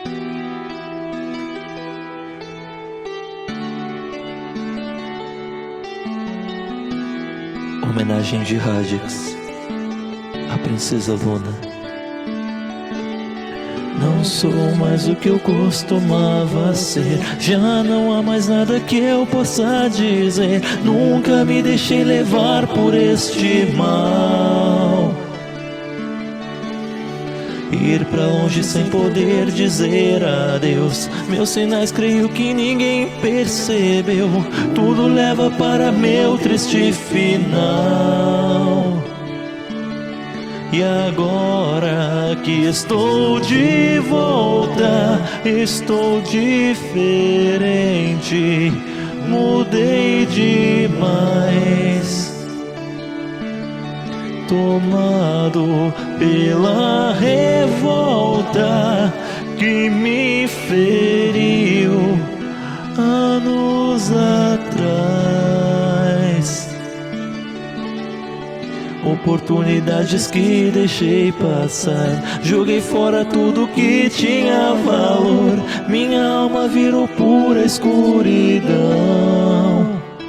Homenagem de Radix à Princesa Luna. Não sou mais o que eu costumava ser, já não há mais nada que eu possa dizer. Nunca me deixei levar por este mal. Ir pra longe sem poder dizer adeus. Meus sinais creio que ninguém percebeu. Tudo leva para meu triste final. E agora que estou de volta, estou diferente. Mudei demais, tomado pela revolta que me feriu anos atrás. Oportunidades que deixei passar, joguei fora tudo que tinha valor. Minha alma virou pura escuridão.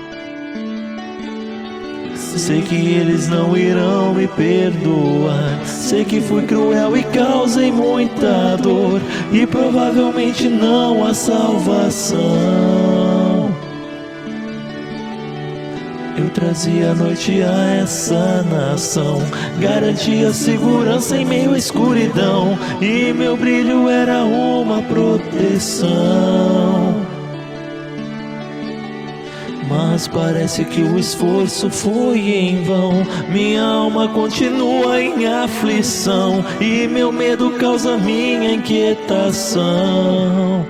Sei que eles não irão me perdoar. Sei que fui cruel e causei muita dor, e provavelmente não há salvação. Eu trazia a noite a essa nação, garantia segurança em meio à escuridão, e meu brilho era uma proteção. Mas parece que o esforço foi em vão. Minha alma continua em aflição, e meu medo causa minha inquietação.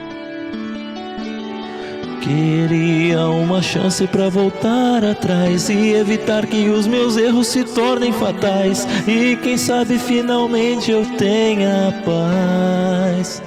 Queria uma chance pra voltar atrás e evitar que os meus erros se tornem fatais, e quem sabe finalmente eu tenha paz.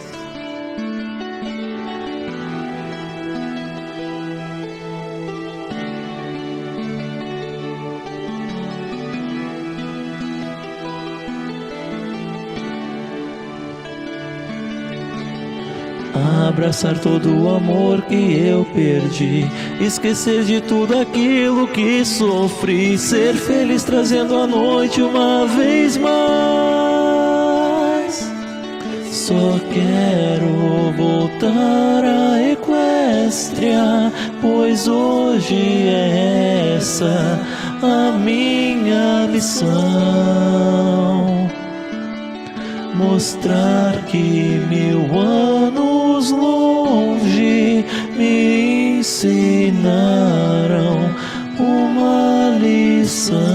Abraçar todo o amor que eu perdi, esquecer de tudo aquilo que sofri, ser feliz trazendo a noite uma vez mais. Só quero voltar à Equestria, pois hoje é essa a minha missão. Mostrar que 1000 anos longe me ensinaram uma lição.